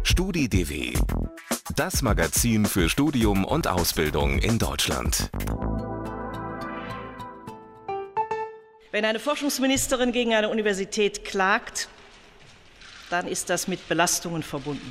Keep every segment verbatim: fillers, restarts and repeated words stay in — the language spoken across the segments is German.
StudiDW, das Magazin für Studium und Ausbildung in Deutschland. Wenn eine Forschungsministerin gegen eine Universität klagt, dann ist das mit Belastungen verbunden.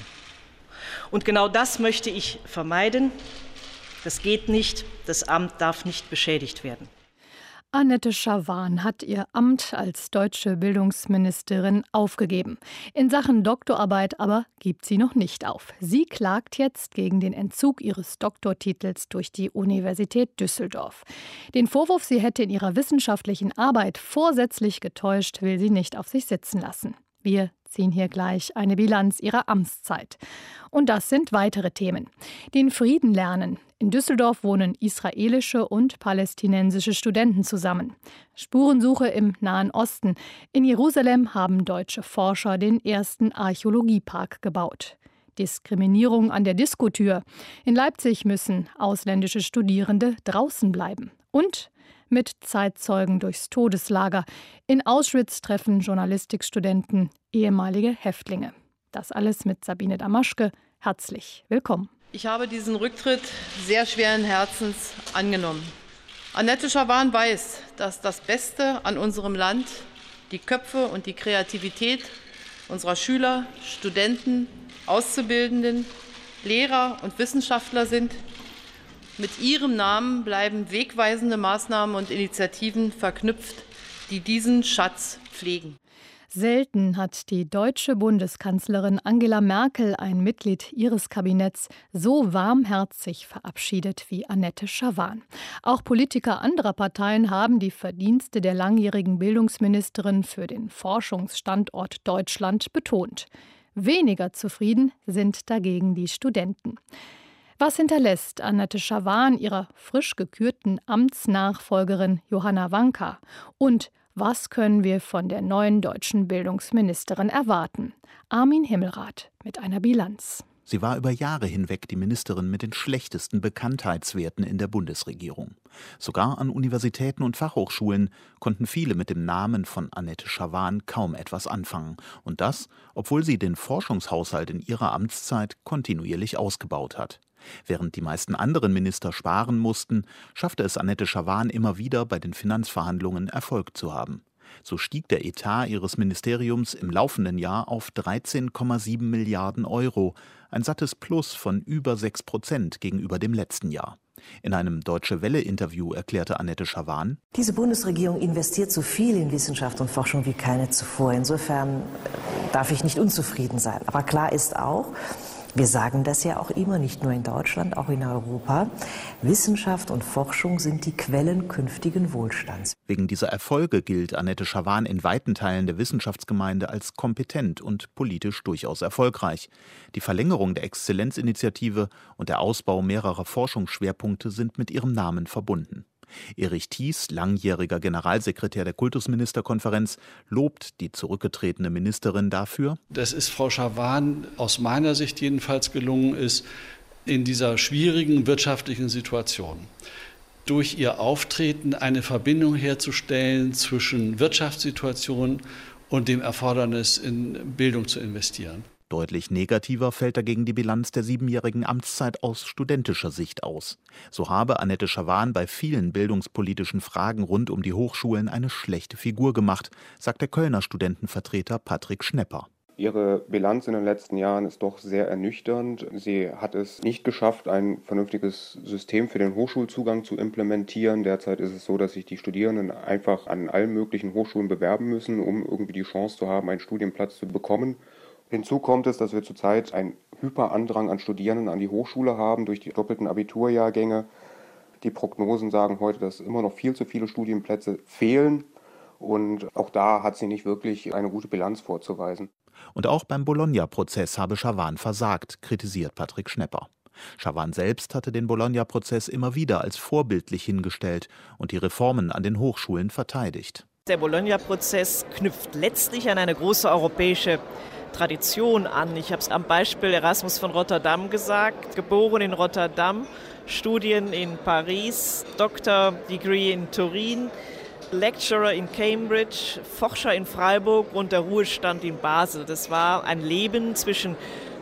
Und genau das möchte ich vermeiden. Das geht nicht. Das Amt darf nicht beschädigt werden. Annette Schavan hat ihr Amt als deutsche Bildungsministerin aufgegeben. In Sachen Doktorarbeit aber gibt sie noch nicht auf. Sie klagt jetzt gegen den Entzug ihres Doktortitels durch die Universität Düsseldorf. Den Vorwurf, sie hätte in ihrer wissenschaftlichen Arbeit vorsätzlich getäuscht, will sie nicht auf sich sitzen lassen. Wir ziehen hier gleich eine Bilanz ihrer Amtszeit. Und das sind weitere Themen. Den Frieden lernen. In Düsseldorf wohnen israelische und palästinensische Studenten zusammen. Spurensuche im Nahen Osten. In Jerusalem haben deutsche Forscher den ersten Archäologiepark gebaut. Diskriminierung an der Diskotür. In Leipzig müssen ausländische Studierende draußen bleiben. Und mit Zeitzeugen durchs Todeslager. In Auschwitz treffen Journalistikstudenten ehemalige Häftlinge. Das alles mit Sabine Damaschke. Herzlich willkommen. Ich habe diesen Rücktritt sehr schweren Herzens angenommen. Annette Schavan weiß, dass das Beste an unserem Land die Köpfe und die Kreativität unserer Schüler, Studenten, Auszubildenden, Lehrer und Wissenschaftler sind. Mit ihrem Namen bleiben wegweisende Maßnahmen und Initiativen verknüpft, die diesen Schatz pflegen. Selten hat die deutsche Bundeskanzlerin Angela Merkel ein Mitglied ihres Kabinetts so warmherzig verabschiedet wie Annette Schavan. Auch Politiker anderer Parteien haben die Verdienste der langjährigen Bildungsministerin für den Forschungsstandort Deutschland betont. Weniger zufrieden sind dagegen die Studenten. Was hinterlässt Annette Schavan ihrer frisch gekürten Amtsnachfolgerin Johanna Wanka? Und was können wir von der neuen deutschen Bildungsministerin erwarten? Armin Himmelrath mit einer Bilanz. Sie war über Jahre hinweg die Ministerin mit den schlechtesten Bekanntheitswerten in der Bundesregierung. Sogar an Universitäten und Fachhochschulen konnten viele mit dem Namen von Annette Schavan kaum etwas anfangen. Und das, obwohl sie den Forschungshaushalt in ihrer Amtszeit kontinuierlich ausgebaut hat. Während die meisten anderen Minister sparen mussten, schaffte es Annette Schavan immer wieder, bei den Finanzverhandlungen Erfolg zu haben. So stieg der Etat ihres Ministeriums im laufenden Jahr auf dreizehn Komma sieben Milliarden Euro, ein sattes Plus von über sechs Prozent gegenüber dem letzten Jahr. In einem Deutsche-Welle-Interview erklärte Annette Schavan: Diese Bundesregierung investiert so viel in Wissenschaft und Forschung wie keine zuvor. Insofern darf ich nicht unzufrieden sein. Aber klar ist auch, wir sagen das ja auch immer, nicht nur in Deutschland, auch in Europa. Wissenschaft und Forschung sind die Quellen künftigen Wohlstands. Wegen dieser Erfolge gilt Annette Schavan in weiten Teilen der Wissenschaftsgemeinde als kompetent und politisch durchaus erfolgreich. Die Verlängerung der Exzellenzinitiative und der Ausbau mehrerer Forschungsschwerpunkte sind mit ihrem Namen verbunden. Erich Thies, langjähriger Generalsekretär der Kultusministerkonferenz, lobt die zurückgetretene Ministerin dafür, dass es Frau Schavan aus meiner Sicht jedenfalls gelungen ist, in dieser schwierigen wirtschaftlichen Situation durch ihr Auftreten eine Verbindung herzustellen zwischen Wirtschaftssituation und dem Erfordernis, in Bildung zu investieren. Deutlich negativer fällt dagegen die Bilanz der siebenjährigen Amtszeit aus studentischer Sicht aus. So habe Annette Schavan bei vielen bildungspolitischen Fragen rund um die Hochschulen eine schlechte Figur gemacht, sagt der Kölner Studentenvertreter Patrick Schnepper. Ihre Bilanz in den letzten Jahren ist doch sehr ernüchternd. Sie hat es nicht geschafft, ein vernünftiges System für den Hochschulzugang zu implementieren. Derzeit ist es so, dass sich die Studierenden einfach an allen möglichen Hochschulen bewerben müssen, um irgendwie die Chance zu haben, einen Studienplatz zu bekommen. Hinzu kommt es, dass wir zurzeit einen Hyperandrang an Studierenden an die Hochschule haben durch die doppelten Abiturjahrgänge. Die Prognosen sagen heute, dass immer noch viel zu viele Studienplätze fehlen. Und auch da hat sie nicht wirklich eine gute Bilanz vorzuweisen. Und auch beim Bologna-Prozess habe Schavan versagt, kritisiert Patrick Schnepper. Schavan selbst hatte den Bologna-Prozess immer wieder als vorbildlich hingestellt und die Reformen an den Hochschulen verteidigt. Der Bologna-Prozess knüpft letztlich an eine große europäische Tradition an. Ich habe es am Beispiel Erasmus von Rotterdam gesagt. Geboren in Rotterdam, Studien in Paris, Doktordegree in Turin, Lecturer in Cambridge, Forscher in Freiburg und der Ruhestand in Basel. Das war ein Leben zwischen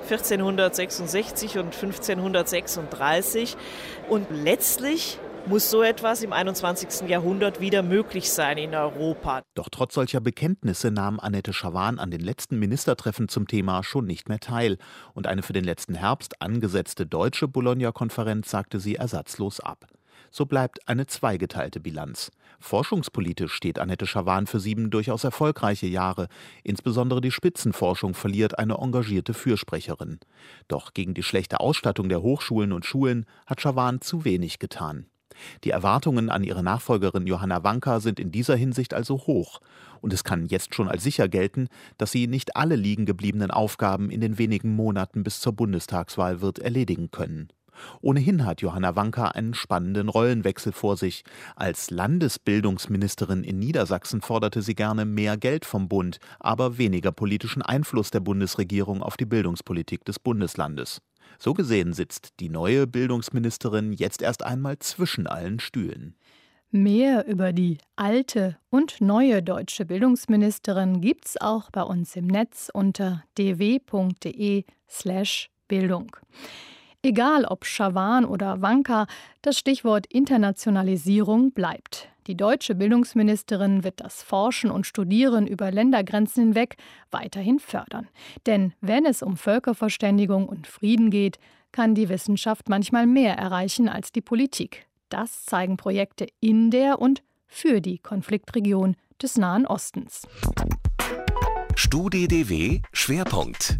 vierzehnhundertsechsundsechzig und fünfzehnhundertsechsunddreißig. Und letztlich muss so etwas im einundzwanzigsten Jahrhundert wieder möglich sein in Europa. Doch trotz solcher Bekenntnisse nahm Annette Schavan an den letzten Ministertreffen zum Thema schon nicht mehr teil. Und eine für den letzten Herbst angesetzte deutsche Bologna-Konferenz sagte sie ersatzlos ab. So bleibt eine zweigeteilte Bilanz. Forschungspolitisch steht Annette Schavan für sieben durchaus erfolgreiche Jahre. Insbesondere die Spitzenforschung verliert eine engagierte Fürsprecherin. Doch gegen die schlechte Ausstattung der Hochschulen und Schulen hat Schavan zu wenig getan. Die Erwartungen an ihre Nachfolgerin Johanna Wanka sind in dieser Hinsicht also hoch. Und es kann jetzt schon als sicher gelten, dass sie nicht alle liegen gebliebenen Aufgaben in den wenigen Monaten bis zur Bundestagswahl wird erledigen können. Ohnehin hat Johanna Wanka einen spannenden Rollenwechsel vor sich. Als Landesbildungsministerin in Niedersachsen forderte sie gerne mehr Geld vom Bund, aber weniger politischen Einfluss der Bundesregierung auf die Bildungspolitik des Bundeslandes. So gesehen sitzt die neue Bildungsministerin jetzt erst einmal zwischen allen Stühlen. Mehr über die alte und neue deutsche Bildungsministerin gibt's auch bei uns im Netz unter d w punkt d e slash Bildung. Egal ob Schavan oder Wanka, das Stichwort Internationalisierung bleibt. Die deutsche Bildungsministerin wird das Forschen und Studieren über Ländergrenzen hinweg weiterhin fördern. Denn wenn es um Völkerverständigung und Frieden geht, kann die Wissenschaft manchmal mehr erreichen als die Politik. Das zeigen Projekte in der und für die Konfliktregion des Nahen Ostens. Studi D W Schwerpunkt.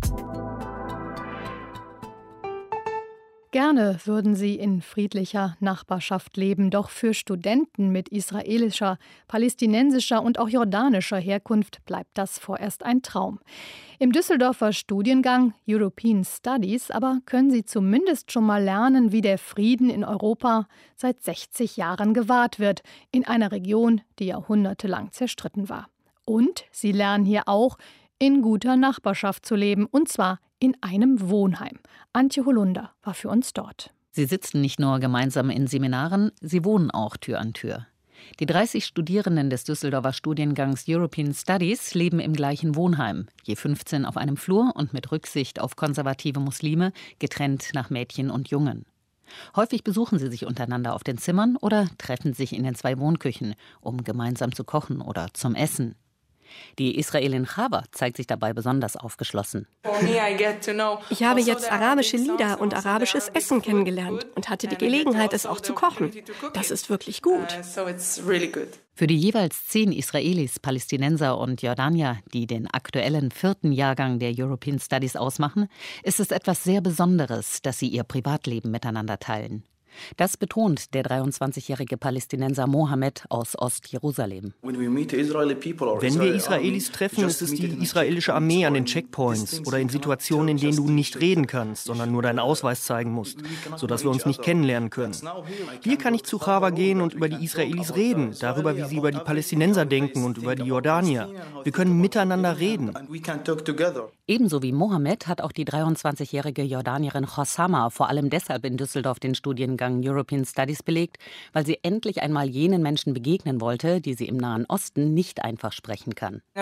Gerne würden sie in friedlicher Nachbarschaft leben, doch für Studenten mit israelischer, palästinensischer und auch jordanischer Herkunft bleibt das vorerst ein Traum. Im Düsseldorfer Studiengang European Studies aber können sie zumindest schon mal lernen, wie der Frieden in Europa seit sechzig Jahren gewahrt wird, in einer Region, die jahrhundertelang zerstritten war. Und sie lernen hier auch, in guter Nachbarschaft zu leben, und zwar in einem Wohnheim. Antje Holunder war für uns dort. Sie sitzen nicht nur gemeinsam in Seminaren, sie wohnen auch Tür an Tür. Die dreißig Studierenden des Düsseldorfer Studiengangs European Studies leben im gleichen Wohnheim, je fünfzehn auf einem Flur und mit Rücksicht auf konservative Muslime, getrennt nach Mädchen und Jungen. Häufig besuchen sie sich untereinander auf den Zimmern oder treffen sich in den zwei Wohnküchen, um gemeinsam zu kochen oder zum Essen. Die Israelin Chava zeigt sich dabei besonders aufgeschlossen. Ich habe jetzt arabische Lieder und arabisches Essen kennengelernt und hatte die Gelegenheit, es auch zu kochen. Das ist wirklich gut. Für die jeweils zehn Israelis, Palästinenser und Jordanier, die den aktuellen vierten Jahrgang der European Studies ausmachen, ist es etwas sehr Besonderes, dass sie ihr Privatleben miteinander teilen. Das betont der dreiundzwanzigjährige Palästinenser Mohammed aus Ostjerusalem. Wenn wir Israelis treffen, ist es die israelische Armee an den Checkpoints oder in Situationen, in denen du nicht reden kannst, sondern nur deinen Ausweis zeigen musst, sodass wir uns nicht kennenlernen können. Hier kann ich zu Chava gehen und über die Israelis reden, darüber, wie sie über die Palästinenser denken und über die Jordanier. Wir können miteinander reden. Ebenso wie Mohammed hat auch die dreiundzwanzigjährige Jordanierin Hossama vor allem deshalb in Düsseldorf den Studiengang European Studies belegt, weil sie endlich einmal jenen Menschen begegnen wollte, die sie im Nahen Osten nicht einfach sprechen kann. Ich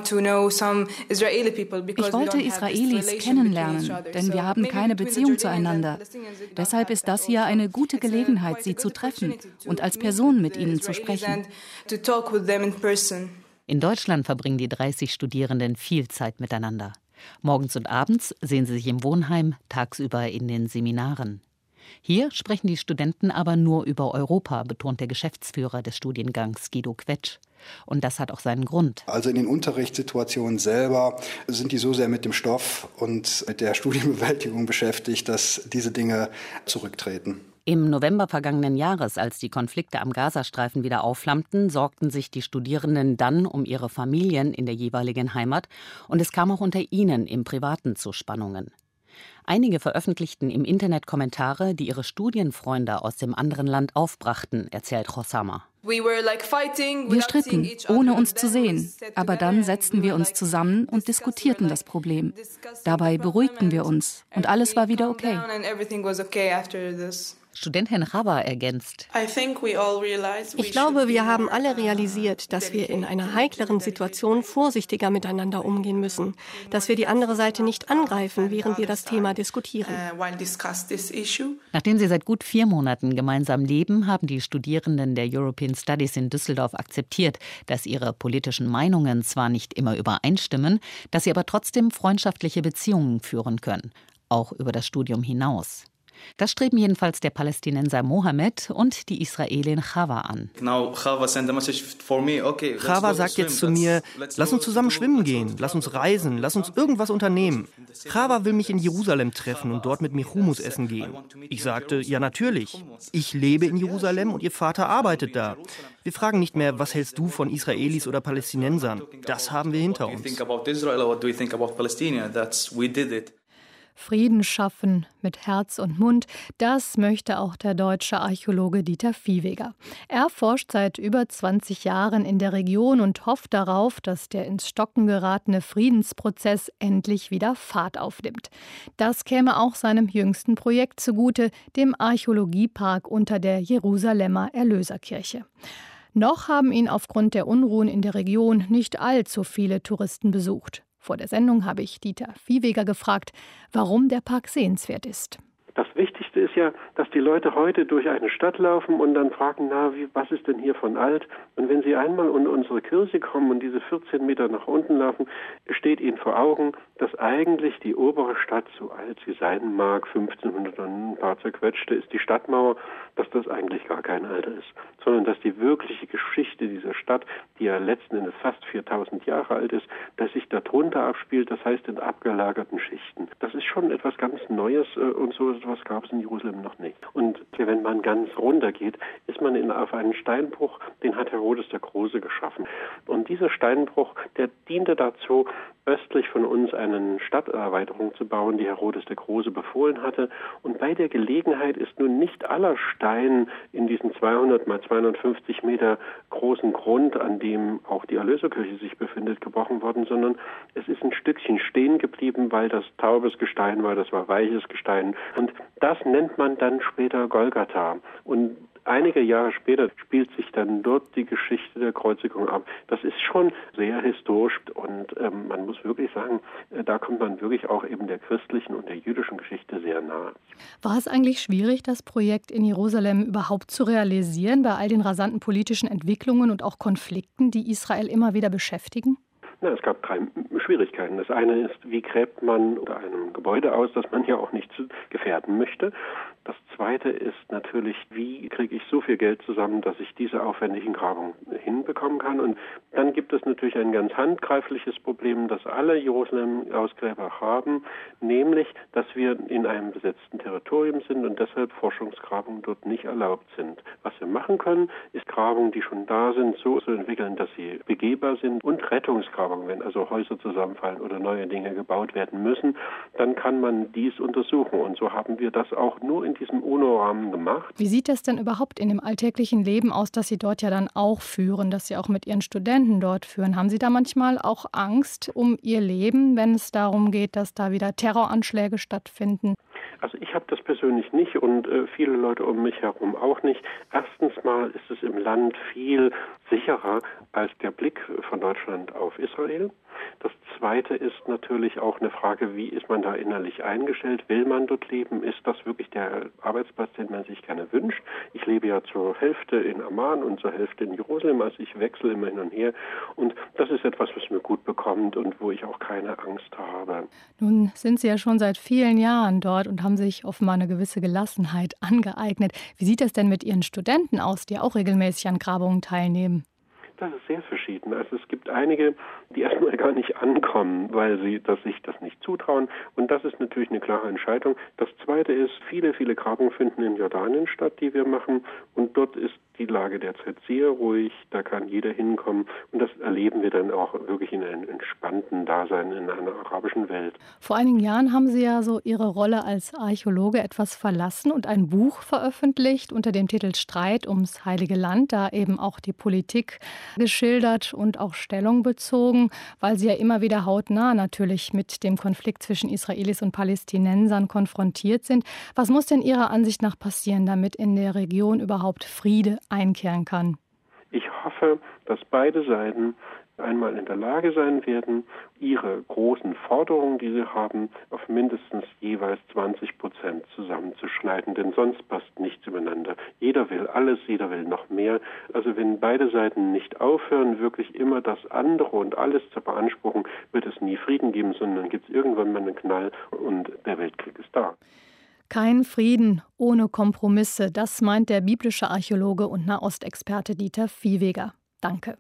wollte Israelis kennenlernen, denn wir haben keine Beziehung zueinander. Deshalb ist das hier eine gute Gelegenheit, sie zu treffen und als Person mit ihnen zu sprechen. In Deutschland verbringen die dreißig Studierenden viel Zeit miteinander. Morgens und abends sehen sie sich im Wohnheim, tagsüber in den Seminaren. Hier sprechen die Studenten aber nur über Europa, betont der Geschäftsführer des Studiengangs Guido Quetsch. Und das hat auch seinen Grund. Also in den Unterrichtssituationen selber sind die so sehr mit dem Stoff und mit der Studienbewältigung beschäftigt, dass diese Dinge zurücktreten. Im November vergangenen Jahres, als die Konflikte am Gazastreifen wieder aufflammten, sorgten sich die Studierenden dann um ihre Familien in der jeweiligen Heimat. Und es kam auch unter ihnen im Privaten zu Spannungen. Einige veröffentlichten im Internet Kommentare, die ihre Studienfreunde aus dem anderen Land aufbrachten, erzählt Hossama. Wir stritten, ohne uns zu sehen. Aber dann setzten wir uns zusammen und diskutierten das Problem. Dabei beruhigten wir uns und alles war wieder okay. Studentin Chava ergänzt. Ich glaube, wir haben alle realisiert, dass wir in einer heikleren Situation vorsichtiger miteinander umgehen müssen, dass wir die andere Seite nicht angreifen, während wir das Thema diskutieren. Nachdem sie seit gut vier Monaten gemeinsam leben, haben die Studierenden der European Studies in Düsseldorf akzeptiert, dass ihre politischen Meinungen zwar nicht immer übereinstimmen, dass sie aber trotzdem freundschaftliche Beziehungen führen können, auch über das Studium hinaus. Das streben jedenfalls der Palästinenser Mohammed und die Israelin Chava an. Chava sagt jetzt zu mir, lass uns zusammen schwimmen gehen, lass uns reisen, lass uns irgendwas unternehmen. Chava will mich in Jerusalem treffen und dort mit mir Hummus essen gehen. Ich sagte, ja natürlich. Ich lebe in Jerusalem und ihr Vater arbeitet da. Wir fragen nicht mehr, was hältst du von Israelis oder Palästinensern? Das haben wir hinter uns. Frieden schaffen mit Herz und Mund, das möchte auch der deutsche Archäologe Dieter Viehweger. Er forscht seit über zwanzig Jahren in der Region und hofft darauf, dass der ins Stocken geratene Friedensprozess endlich wieder Fahrt aufnimmt. Das käme auch seinem jüngsten Projekt zugute, dem Archäologiepark unter der Jerusalemer Erlöserkirche. Noch haben ihn aufgrund der Unruhen in der Region nicht allzu viele Touristen besucht. Vor der Sendung habe ich Dieter Viehweger gefragt, warum der Park sehenswert ist. Das Wichtigste ist ja, dass die Leute heute durch eine Stadt laufen und dann fragen, na, wie, was ist denn hier von alt? Und wenn sie einmal unter unsere Kirche kommen und diese vierzehn Meter nach unten laufen, steht ihnen vor Augen, dass eigentlich die obere Stadt, so alt sie sein mag, fünfzehnhundert und ein paar zerquetschte, ist die Stadtmauer, dass das eigentlich gar kein Alter ist, sondern dass die wirkliche Geschichte dieser Stadt, die ja letzten Endes fast viertausend Jahre alt ist, dass sich darunter abspielt, das heißt in abgelagerten Schichten. Das ist schon etwas ganz Neues und so etwas gab es in Jerusalem noch nicht. Und wenn man ganz runter geht, ist man in, auf einen Steinbruch, den hat Herodes der Große geschaffen. Und dieser Steinbruch, der diente dazu, östlich von uns eine Stadterweiterung zu bauen, die Herodes der Große befohlen hatte. Und bei der Gelegenheit ist nun nicht aller Stein in diesem zweihundert mal zweihundertfünfzig Meter großen Grund, an dem auch die Erlöserkirche sich befindet, gebrochen worden, sondern es ist ein Stückchen stehen geblieben, weil das taubes Gestein war, das war weiches Gestein. Und das nennt man dann später Golgatha. Und einige Jahre später spielt sich dann dort die Geschichte der Kreuzigung ab. Das ist schon sehr historisch und ähm, man muss wirklich sagen, äh, da kommt man wirklich auch eben der christlichen und der jüdischen Geschichte sehr nahe. War es eigentlich schwierig, das Projekt in Jerusalem überhaupt zu realisieren, bei all den rasanten politischen Entwicklungen und auch Konflikten, die Israel immer wieder beschäftigen? Na, es gab drei Schwierigkeiten. Das eine ist, wie gräbt man unter einem Gebäude aus, das man ja auch nicht gefährden möchte. Das zweite ist natürlich, wie kriege ich so viel Geld zusammen, dass ich diese aufwendigen Grabungen hinbekommen kann. Und dann gibt es natürlich ein ganz handgreifliches Problem, das alle Jerusalem-Ausgräber haben, nämlich, dass wir in einem besetzten Territorium sind und deshalb Forschungsgrabungen dort nicht erlaubt sind. Was wir machen können, ist Grabungen, die schon da sind, so zu entwickeln, dass sie begehbar sind und Rettungsgrabungen, wenn also Häuser zusammenfallen oder neue Dinge gebaut werden müssen, dann kann man dies untersuchen. Und so haben wir das auch nur in diesem UNO-Rahmen gemacht. Wie sieht das denn überhaupt in dem alltäglichen Leben aus, das Sie dort ja dann auch führen, das Sie auch mit Ihren Studenten dort führen? Haben Sie da manchmal auch Angst um Ihr Leben, wenn es darum geht, dass da wieder Terroranschläge stattfinden? Also ich habe das persönlich nicht und äh, viele Leute um mich herum auch nicht. Erstens mal ist es im Land viel sicherer als der Blick von Deutschland auf Israel. Das Zweite ist natürlich auch eine Frage, wie ist man da innerlich eingestellt? Will man dort leben? Ist das wirklich der Arbeitsplatz, den man sich gerne wünscht? Ich lebe ja zur Hälfte in Amman und zur Hälfte in Jerusalem, also ich wechsle immer hin und her. Und das ist etwas, was mir gut bekommt und wo ich auch keine Angst habe. Nun sind Sie ja schon seit vielen Jahren dort und haben sich offenbar eine gewisse Gelassenheit angeeignet. Wie sieht das denn mit Ihren Studenten aus, die auch regelmäßig an Grabungen teilnehmen? Das ist sehr verschieden. Also es gibt einige, die erstmal gar nicht ankommen, weil sie das, sich das nicht zutrauen. Und das ist natürlich eine klare Entscheidung. Das Zweite ist, viele, viele Grabungen finden in Jordanien statt, die wir machen. Und dort ist die Lage derzeit sehr ruhig. Da kann jeder hinkommen. Und das erleben wir dann auch wirklich in einem entspannten Dasein in einer arabischen Welt. Vor einigen Jahren haben Sie ja so Ihre Rolle als Archäologe etwas verlassen und ein Buch veröffentlicht unter dem Titel Streit ums Heilige Land, da eben auch die Politik geschildert und auch Stellung bezogen, weil sie ja immer wieder hautnah natürlich mit dem Konflikt zwischen Israelis und Palästinensern konfrontiert sind. Was muss denn Ihrer Ansicht nach passieren, damit in der Region überhaupt Friede einkehren kann? Ich hoffe, dass beide Seiten einmal in der Lage sein werden, ihre großen Forderungen, die sie haben, auf mindestens jeweils zwanzig Prozent zusammenzuschneiden, denn sonst passt nichts übereinander. Jeder will alles, jeder will noch mehr. Also wenn beide Seiten nicht aufhören, wirklich immer das andere und alles zu beanspruchen, wird es nie Frieden geben, sondern gibt es irgendwann mal einen Knall und der Weltkrieg ist da. Kein Frieden ohne Kompromisse, das meint der biblische Archäologe und Nahostexperte Dieter Viehweger. Danke.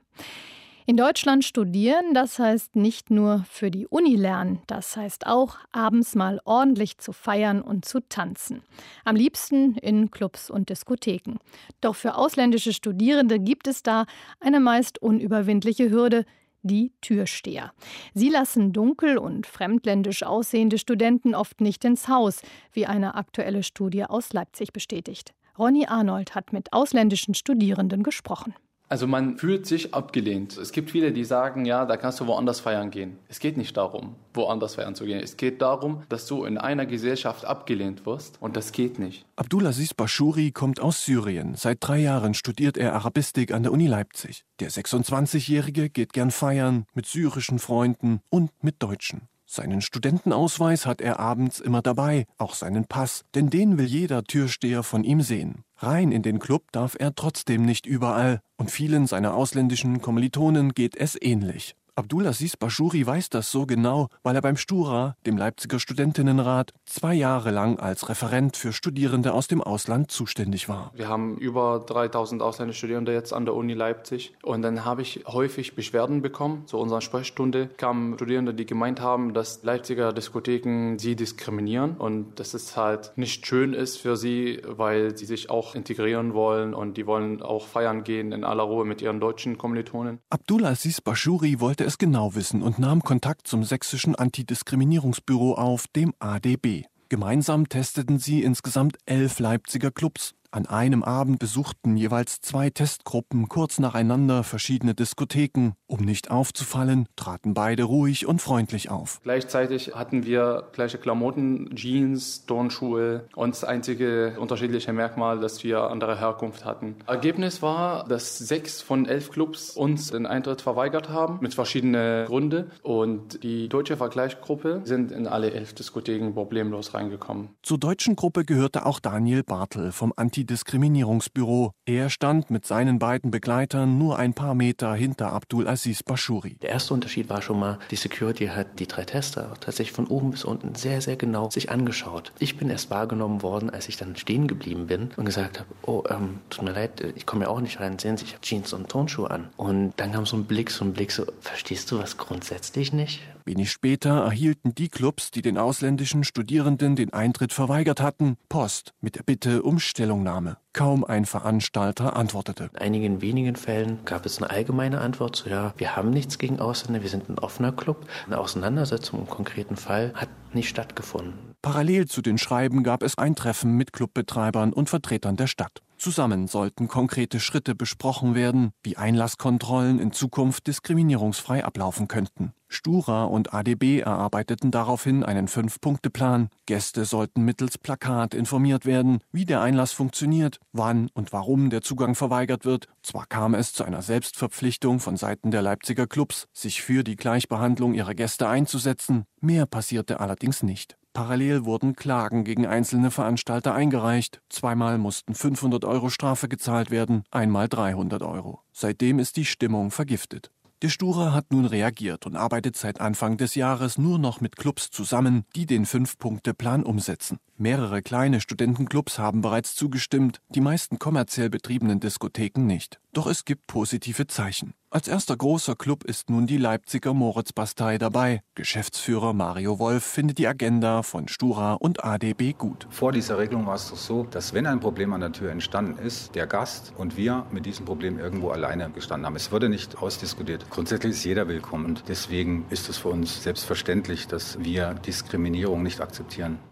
In Deutschland studieren, das heißt nicht nur für die Uni lernen, das heißt auch abends mal ordentlich zu feiern und zu tanzen. Am liebsten in Clubs und Diskotheken. Doch für ausländische Studierende gibt es da eine meist unüberwindliche Hürde: die Türsteher. Sie lassen dunkel und fremdländisch aussehende Studenten oft nicht ins Haus, wie eine aktuelle Studie aus Leipzig bestätigt. Ronny Arnold hat mit ausländischen Studierenden gesprochen. Also man fühlt sich abgelehnt. Es gibt viele, die sagen, ja, da kannst du woanders feiern gehen. Es geht nicht darum, woanders feiern zu gehen. Es geht darum, dass du in einer Gesellschaft abgelehnt wirst und das geht nicht. Abdulaziz Bashuri kommt aus Syrien. Seit drei Jahren studiert er Arabistik an der Uni Leipzig. Der sechsundzwanzigjährige geht gern feiern mit syrischen Freunden und mit Deutschen. Seinen Studentenausweis hat er abends immer dabei, auch seinen Pass, denn den will jeder Türsteher von ihm sehen. Rein in den Club darf er trotzdem nicht überall und vielen seiner ausländischen Kommilitonen geht es ähnlich. Abdulaziz Bashuri weiß das so genau, weil er beim Stura, dem Leipziger Studentinnenrat, zwei Jahre lang als Referent für Studierende aus dem Ausland zuständig war. Wir haben über dreitausend ausländische Studierende jetzt an der Uni Leipzig und dann habe ich häufig Beschwerden bekommen. Zu unserer Sprechstunde kamen Studierende, die gemeint haben, dass Leipziger Diskotheken sie diskriminieren und dass es halt nicht schön ist für sie, weil sie sich auch integrieren wollen und die wollen auch feiern gehen in aller Ruhe mit ihren deutschen Kommilitonen. Abdulaziz Bashuri wollte es genau wissen und nahm Kontakt zum sächsischen Antidiskriminierungsbüro auf, dem A D B. Gemeinsam testeten sie insgesamt elf Leipziger Clubs. An einem Abend besuchten jeweils zwei Testgruppen kurz nacheinander verschiedene Diskotheken. Um nicht aufzufallen, traten beide ruhig und freundlich auf. Gleichzeitig hatten wir gleiche Klamotten, Jeans, Turnschuhe und das einzige unterschiedliche Merkmal, dass wir andere Herkunft hatten. Ergebnis war, dass sechs von elf Clubs uns den Eintritt verweigert haben, mit verschiedenen Gründen. Und die deutsche Vergleichsgruppe sind in alle elf Diskotheken problemlos reingekommen. Zur deutschen Gruppe gehörte auch Daniel Bartel vom Anti Diskriminierungsbüro. Er stand mit seinen beiden Begleitern nur ein paar Meter hinter Abdulaziz Bashuri. Der erste Unterschied war schon mal, die Security hat die drei Tester tatsächlich von oben bis unten sehr, sehr genau sich angeschaut. Ich bin erst wahrgenommen worden, als ich dann stehen geblieben bin und gesagt habe, oh, ähm, tut mir leid, ich komme ja auch nicht rein, sehen Sie, ich habe Jeans und Turnschuhe an. Und dann kam so ein Blick, so ein Blick, so, verstehst du was grundsätzlich nicht? Wenig später erhielten die Clubs, die den ausländischen Studierenden den Eintritt verweigert hatten, Post mit der Bitte um Stellungnahme. Kaum ein Veranstalter antwortete. In einigen wenigen Fällen gab es eine allgemeine Antwort, so ja, wir haben nichts gegen Ausländer, wir sind ein offener Club. Eine Auseinandersetzung im konkreten Fall hat nicht stattgefunden. Parallel zu den Schreiben gab es ein Treffen mit Clubbetreibern und Vertretern der Stadt. Zusammen sollten konkrete Schritte besprochen werden, wie Einlasskontrollen in Zukunft diskriminierungsfrei ablaufen könnten. Stura und A D B erarbeiteten daraufhin einen Fünf-Punkte-Plan. Gäste sollten mittels Plakat informiert werden, wie der Einlass funktioniert, wann und warum der Zugang verweigert wird. Zwar kam es zu einer Selbstverpflichtung von Seiten der Leipziger Clubs, sich für die Gleichbehandlung ihrer Gäste einzusetzen. Mehr passierte allerdings nicht. Parallel wurden Klagen gegen einzelne Veranstalter eingereicht. Zweimal mussten fünfhundert Euro Strafe gezahlt werden, einmal dreihundert Euro. Seitdem ist die Stimmung vergiftet. Der Stura hat nun reagiert und arbeitet seit Anfang des Jahres nur noch mit Clubs zusammen, die den Fünf-Punkte-Plan umsetzen. Mehrere kleine Studentenclubs haben bereits zugestimmt, die meisten kommerziell betriebenen Diskotheken nicht. Doch es gibt positive Zeichen. Als erster großer Club ist nun die Leipziger Moritzbastei dabei. Geschäftsführer Mario Wolf findet die Agenda von Stura und A D B gut. Vor dieser Regelung war es doch so, dass wenn ein Problem an der Tür entstanden ist, der Gast und wir mit diesem Problem irgendwo alleine gestanden haben. Es wurde nicht ausdiskutiert. Grundsätzlich ist jeder willkommen und deswegen ist es für uns selbstverständlich, dass wir Diskriminierung nicht akzeptieren.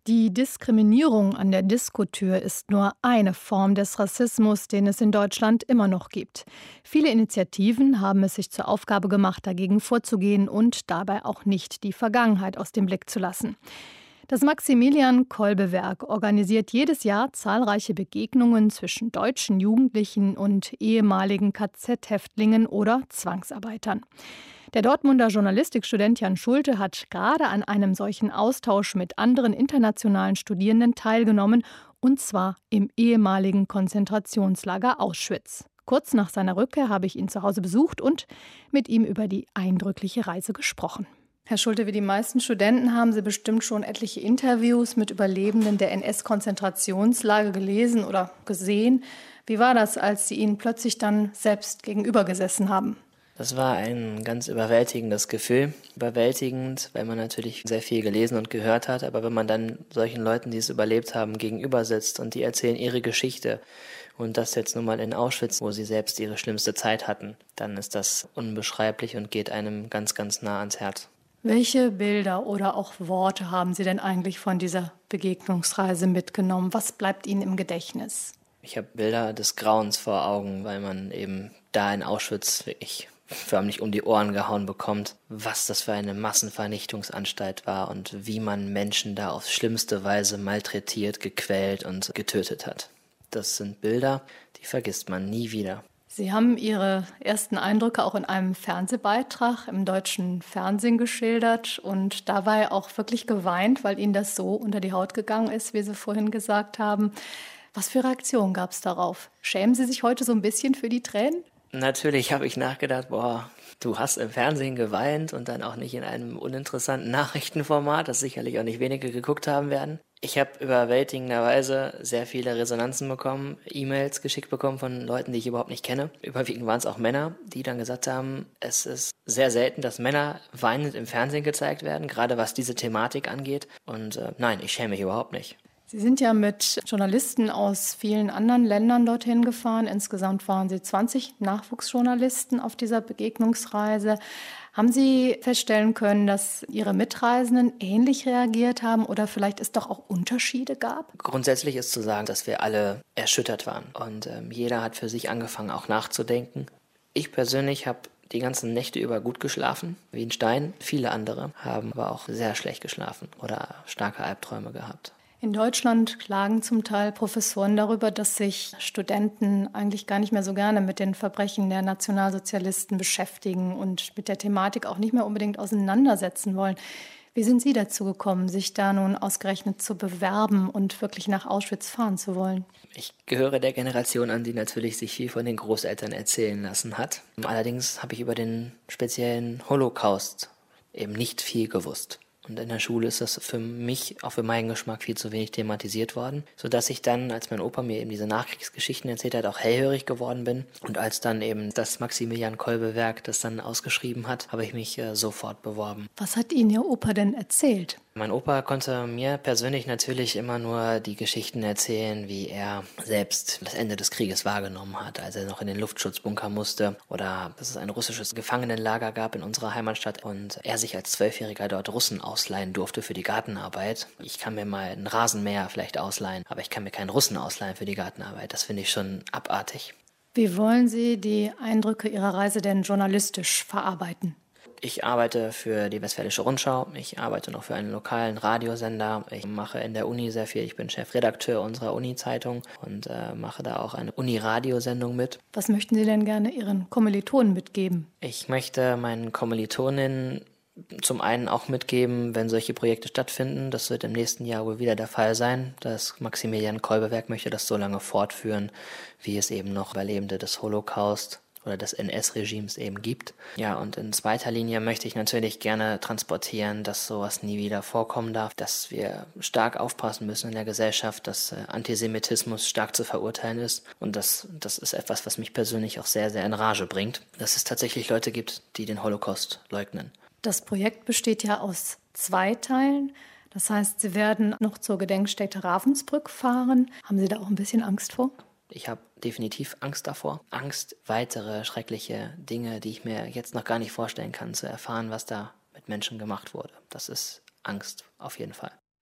Die Diskriminierung an der Diskotür ist nur eine Form des Rassismus, den es in Deutschland immer noch gibt. Viele Initiativen haben es sich zur Aufgabe gemacht, dagegen vorzugehen und dabei auch nicht die Vergangenheit aus dem Blick zu lassen. Das Maximilian-Kolbe-Werk organisiert jedes Jahr zahlreiche Begegnungen zwischen deutschen Jugendlichen und ehemaligen K Z-Häftlingen oder Zwangsarbeitern. Der Dortmunder Journalistikstudent Jan Schulte hat gerade an einem solchen Austausch mit anderen internationalen Studierenden teilgenommen, und zwar im ehemaligen Konzentrationslager Auschwitz. Kurz nach seiner Rückkehr habe ich ihn zu Hause besucht und mit ihm über die eindrückliche Reise gesprochen. Herr Schulte, wie die meisten Studenten haben Sie bestimmt schon etliche Interviews mit Überlebenden der N S-Konzentrationslager gelesen oder gesehen. Wie war das, als Sie ihnen plötzlich dann selbst gegenüber gesessen haben? Das war ein ganz überwältigendes Gefühl. Überwältigend, weil man natürlich sehr viel gelesen und gehört hat. Aber wenn man dann solchen Leuten, die es überlebt haben, gegenüber sitzt und die erzählen ihre Geschichte und das jetzt nun mal in Auschwitz, wo sie selbst ihre schlimmste Zeit hatten, dann ist das unbeschreiblich und geht einem ganz, ganz nah ans Herz. Welche Bilder oder auch Worte haben Sie denn eigentlich von dieser Begegnungsreise mitgenommen? Was bleibt Ihnen im Gedächtnis? Ich habe Bilder des Grauens vor Augen, weil man eben da in Auschwitz wirklich förmlich um die Ohren gehauen bekommt, was das für eine Massenvernichtungsanstalt war und wie man Menschen da auf schlimmste Weise malträtiert, gequält und getötet hat. Das sind Bilder, die vergisst man nie wieder. Sie haben Ihre ersten Eindrücke auch in einem Fernsehbeitrag im deutschen Fernsehen geschildert und dabei auch wirklich geweint, weil Ihnen das so unter die Haut gegangen ist, wie Sie vorhin gesagt haben. Was für Reaktionen gab es darauf? Schämen Sie sich heute so ein bisschen für die Tränen? Natürlich habe ich nachgedacht, boah, du hast im Fernsehen geweint und dann auch nicht in einem uninteressanten Nachrichtenformat, das sicherlich auch nicht wenige geguckt haben werden. Ich habe überwältigenderweise sehr viele Resonanzen bekommen, E-Mails geschickt bekommen von Leuten, die ich überhaupt nicht kenne. Überwiegend waren es auch Männer, die dann gesagt haben, es ist sehr selten, dass Männer weinend im Fernsehen gezeigt werden, gerade was diese Thematik angeht. Und äh, nein, ich schäme mich überhaupt nicht. Sie sind ja mit Journalisten aus vielen anderen Ländern dorthin gefahren. Insgesamt waren Sie zwanzig Nachwuchsjournalisten auf dieser Begegnungsreise. Haben Sie feststellen können, dass Ihre Mitreisenden ähnlich reagiert haben oder vielleicht es doch auch Unterschiede gab? Grundsätzlich ist zu sagen, dass wir alle erschüttert waren. Und ähm, jeder hat für sich angefangen, auch nachzudenken. Ich persönlich habe die ganzen Nächte über gut geschlafen, wie ein Stein. Viele andere haben aber auch sehr schlecht geschlafen oder starke Albträume gehabt. In Deutschland klagen zum Teil Professoren darüber, dass sich Studenten eigentlich gar nicht mehr so gerne mit den Verbrechen der Nationalsozialisten beschäftigen und mit der Thematik auch nicht mehr unbedingt auseinandersetzen wollen. Wie sind Sie dazu gekommen, sich da nun ausgerechnet zu bewerben und wirklich nach Auschwitz fahren zu wollen? Ich gehöre der Generation an, die natürlich sich viel von den Großeltern erzählen lassen hat. Allerdings habe ich über den speziellen Holocaust eben nicht viel gewusst. Und in der Schule ist das für mich, auch für meinen Geschmack, viel zu wenig thematisiert worden, sodass ich dann, als mein Opa mir eben diese Nachkriegsgeschichten erzählt hat, auch hellhörig geworden bin. Und als dann eben das Maximilian-Kolbe-Werk das dann ausgeschrieben hat, habe ich mich äh, sofort beworben. Was hat Ihnen Ihr Opa denn erzählt? Mein Opa konnte mir persönlich natürlich immer nur die Geschichten erzählen, wie er selbst das Ende des Krieges wahrgenommen hat, als er noch in den Luftschutzbunker musste oder dass es ein russisches Gefangenenlager gab in unserer Heimatstadt und er sich als Zwölfjähriger dort Russen ausleihen durfte für die Gartenarbeit. Ich kann mir mal einen Rasenmäher vielleicht ausleihen, aber ich kann mir keinen Russen ausleihen für die Gartenarbeit. Das finde ich schon abartig. Wie wollen Sie die Eindrücke Ihrer Reise denn journalistisch verarbeiten? Ich arbeite für die Westfälische Rundschau, ich arbeite noch für einen lokalen Radiosender, ich mache in der Uni sehr viel, ich bin Chefredakteur unserer Uni-Zeitung und äh, mache da auch eine Uni-Radiosendung mit. Was möchten Sie denn gerne Ihren Kommilitonen mitgeben? Ich möchte meinen Kommilitoninnen zum einen auch mitgeben, wenn solche Projekte stattfinden, das wird im nächsten Jahr wohl wieder der Fall sein. Das Maximilian-Kolbe-Werk möchte das so lange fortführen, wie es eben noch Überlebende des Holocaust oder des N S-Regimes eben gibt. Ja, und in zweiter Linie möchte ich natürlich gerne transportieren, dass sowas nie wieder vorkommen darf, dass wir stark aufpassen müssen in der Gesellschaft, dass äh, Antisemitismus stark zu verurteilen ist und das, das ist etwas, was mich persönlich auch sehr, sehr in Rage bringt, dass es tatsächlich Leute gibt, die den Holocaust leugnen. Das Projekt besteht ja aus zwei Teilen. Das heißt, Sie werden noch zur Gedenkstätte Ravensbrück fahren. Haben Sie da auch ein bisschen Angst vor? Ich habe definitiv Angst davor. Angst, weitere schreckliche Dinge, die ich mir jetzt noch gar nicht vorstellen kann, zu erfahren, was da mit Menschen gemacht wurde. Das ist Angst auf jeden Fall.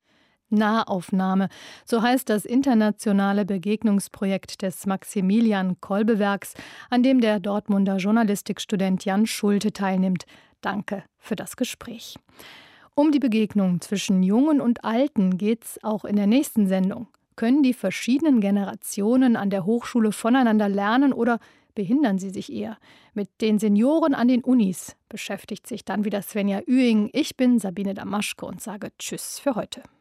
Nahaufnahme, so heißt das internationale Begegnungsprojekt des Maximilian-Kolbe-Werks, an dem der Dortmunder Journalistikstudent Jan Schulte teilnimmt. Danke für das Gespräch. Um die Begegnung zwischen Jungen und Alten geht's auch in der nächsten Sendung. Können die verschiedenen Generationen an der Hochschule voneinander lernen oder behindern sie sich eher? Mit den Senioren an den Unis beschäftigt sich dann wieder Svenja Üing. Ich bin Sabine Damaschke und sage Tschüss für heute.